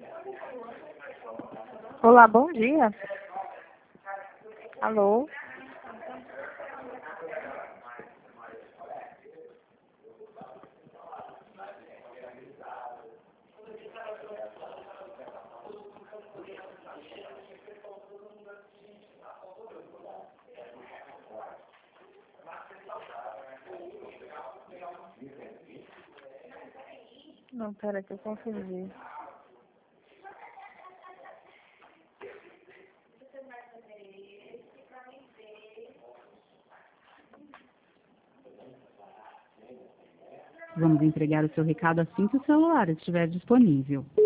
Olá, bom dia. Alô? Não, pera que eu confundi. Vamos entregar o seu recado assim que o celular estiver disponível.